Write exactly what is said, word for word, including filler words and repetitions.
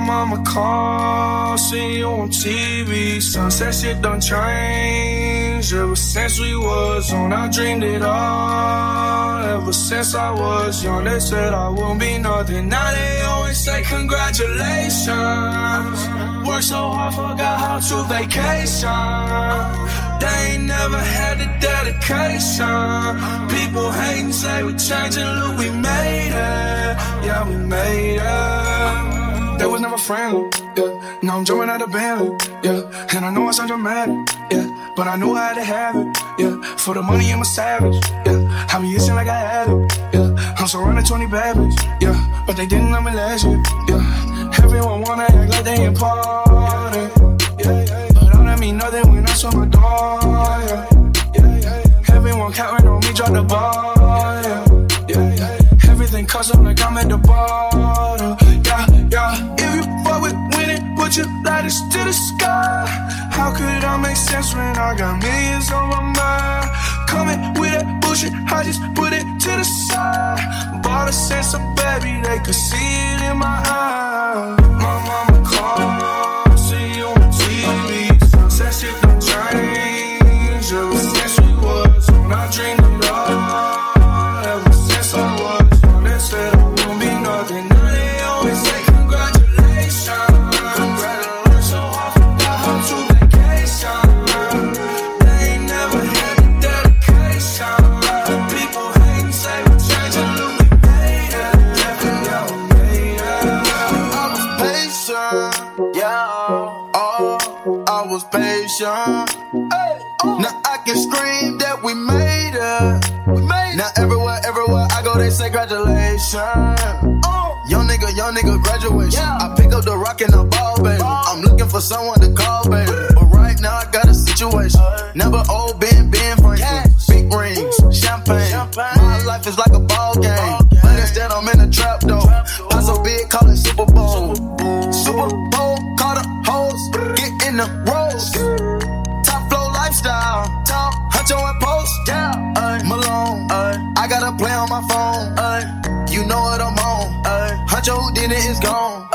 mama call, see you on T V. Sunset shit done changed. Ever since we was on, I dreamed it all. Ever since I was young, they said I won't be nothing. Now they always say congratulations. Worked so hard, forgot how to vacation. They ain't never had the dedication. People hating, say we changing, look, we made it. Yeah, we made it. They was never friendly, yeah. Now I'm jumping out of Bentley, yeah. And I know I sound dramatic, yeah. But I knew I had to have it, yeah. For the money, I'm a savage, yeah. I be itching like I had it, yeah. I'm surrounded twenty bad bitches, yeah. But they didn't love me last year, yeah. Everyone wanna act like they important, yeah, yeah. But all that mean nothing when I saw my dog, yeah. Yeah, yeah. Everyone counting on me, drop the ball, yeah. Yeah, yeah. Everything custom like I'm at the bottom, yeah, yeah. If you fuck with winning, put your lighters to the sky. How could I make sense when I got millions on my mind? Coming with that bullshit, I just put it to the side. Bought a sense of baby, they could see it in my eyes. My mama called, see you on T V. Sunset shit done changed. Ever since we was on, I dreamed it all. Ever since I was young, they said I won't be nothing. Now they always say congratulations. Congratulations, so I forgot how to vacation. They ain't never had the dedication. People hating, say we changing, look, we made it. Yeah, we made it. I was patient, yeah. Oh, I was patient. Hey, oh. Now I can scream that we made it. We made it. Now everywhere, everywhere I go, they say congratulations. Oh. Young nigga, young nigga, graduation. Yeah. I pick up the rock and the ball, baby. Ball. I'm looking for someone to call, baby. But right now I got a situation. Uh. Never old, been, been Franklin. Big rings, champagne. champagne. My life is like a ball game. Ball game. But instead I'm in a trap though. Not so big, call it Super Bowl. Super Bowl, call the hoes, get in the rolls. Top flow lifestyle, top Huncho and Post. Yeah, uh, Malone, uh, I got a play on my phone. Uh, you know what I'm on. Uh, Huncho who did it is gone.